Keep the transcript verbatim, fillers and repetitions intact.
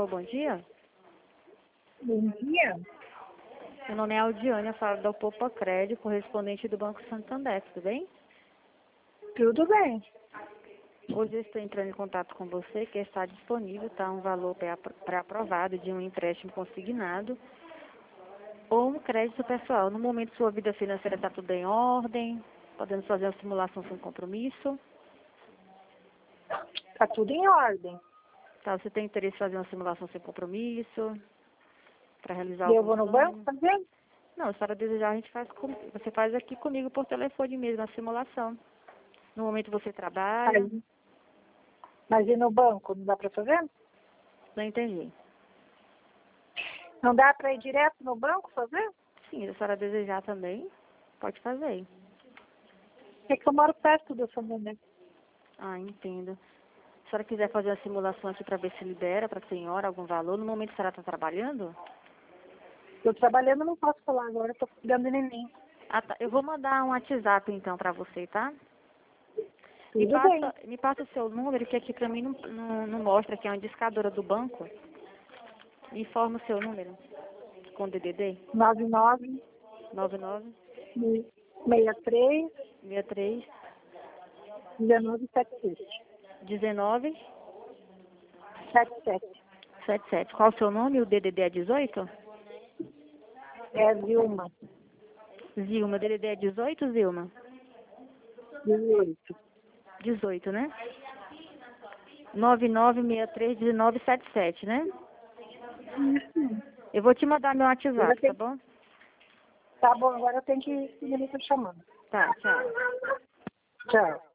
Alô, bom dia. Bom dia. Meu nome é Aldiane, eu falo da Popa Crédito, correspondente do Banco Santander, tudo bem? Tudo bem. Hoje eu estou entrando em contato com você, que está disponível, tá? Um valor pré-aprovado de um empréstimo consignado ou um crédito pessoal. No momento, sua vida financeira está tudo em ordem, podemos fazer uma simulação sem compromisso. Tá tudo em ordem. Tá, você tem interesse em fazer uma simulação sem compromisso? Para realizar E eu algum vou no sonho? banco fazer? Não, se a senhora desejar, a gente faz com... você faz aqui comigo por telefone mesmo, a simulação. No momento você trabalha. Aí. Mas ir no banco não dá para fazer? Não entendi. Não dá para ir direto no banco fazer? Sim, se a senhora desejar também, pode fazer. É que eu moro perto do Santander. Ah, entendo. Se a senhora quiser fazer uma simulação aqui para ver se libera para a senhora algum valor, no momento a senhora está trabalhando? Estou trabalhando, não posso falar agora, estou cuidando do neném. Ah, tá. Eu vou mandar um WhatsApp então para você, tá? Me Tudo bem. passa, me passa o seu número, que aqui para mim não, não, não mostra, que é uma discadora do banco. Me informa o seu número, com D D D, nove nove nove nove seis três seis três um nove sete sete. um nove sete sete. sete sete. Qual o seu nome? O D D D é dezoito? É Vilma. Zilma, o D D D é dezoito, Zilma? dezoito. dezoito, né? nove nove seis três um nove sete sete, né? Isso. Eu vou te mandar meu Eu WhatsApp, tá tenho... bom? Tá bom, agora eu tenho que ir, o neném tá chamando. Tá, tchau. Tchau.